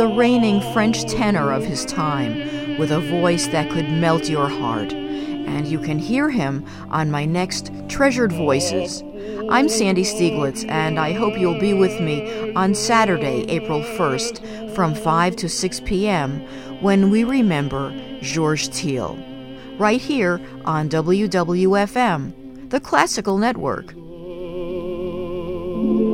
the reigning French tenor of his time, with a voice that could melt your heart. And you can hear him on my next Treasured Voices. I'm Sandy Stieglitz, and I hope you'll be with me on Saturday, April 1st, from 5 to 6 p.m., when we remember Georges Thiel, right here on WWFM, the Classical Network.